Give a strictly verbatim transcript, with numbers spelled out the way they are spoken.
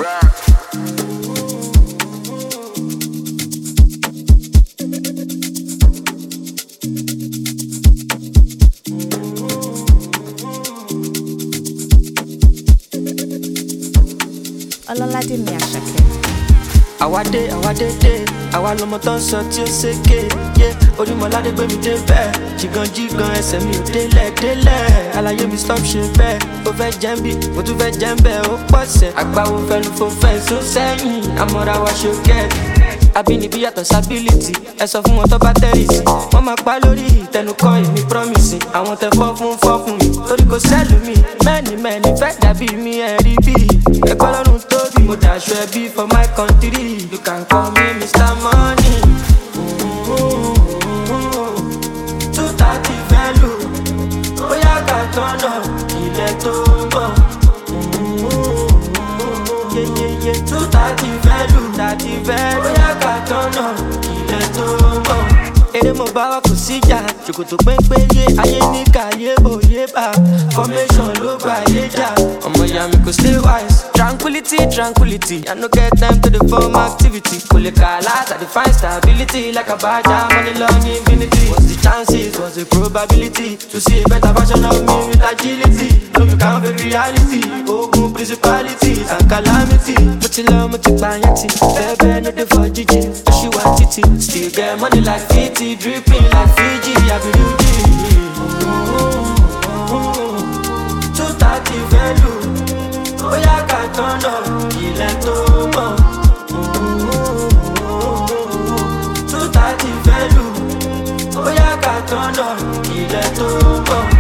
Ọlọ́ládé mi Àṣàkẹ́. Àwa dé, àwa dé dé, àwa lọmọ tó ń sọ tí ó ṣèké. Yé Orímọládé gbé mi dé bẹ́ẹ̀, jìgàn jìgàn ẹsẹ̀ mi ò délẹ̀ délẹ̀. Àlàyé mi stop ṣe bẹ́ẹ̀, ó fẹ́ jẹ́ ń bì, mo tún fẹ́ jẹ́ ń bẹ́ẹ̀, ó pọ̀ sẹ̀. Àgbáwo fẹ́nu fò fẹ́ sún sẹ́yìn, àmọ́ra wa ṣe kẹ́ẹ̀tì. Abínibí yàtọ̀ sábílítì, ẹ sọ fún wọn tó bá tẹ́rìsì. Wọ́n máa pa lórí ìtẹnukọ́ èmi promise. Àwọn tẹ fọ́ fún fọ́ fún mi, torí kò sẹ́lù mi. Mẹ́ni mẹ́ni fẹ́ dàbí mi ẹ̀rí bí. Ẹ̀kọ́ lọ́rùn tóbi, mo dàṣọ ẹbí for my country. You can call me Mister Money. Two thirty value, bóyá ká tọ́nà ilẹ̀ tó ń bọ̀. Two thirty value, thirty value, bóyá ká tọ́nà ilẹ̀ tó ń bọ̀. Èrè mo bá wa kò síjà, ṣòkòtò péńpé yé ayé ní kàyé òye bá. Formation ló gba ayé jà, ọmọ ìyá mi kò stay wise. Tranquility, tranquility, I no get time to the form activity. Kò lè kà láti define stability like a badger, money long infinity. What's the chances, what's the probability to see a better version of me with agility? No, you can't fake reality, ogun principalities and calamity. Mo ti lọ, mo ti pààyàn tì, bẹ́ẹ̀ bẹ́ẹ̀ no dey for jíjí. Oṣù wa títì, still get money like fifty, dripping like Fiji, Abiruji. Two thirty value, bóyá ká tọ́nà ilẹ̀ tó mọ̀. Two thirty value, bóyá ká tọ́nà ilẹ̀ tó mọ̀.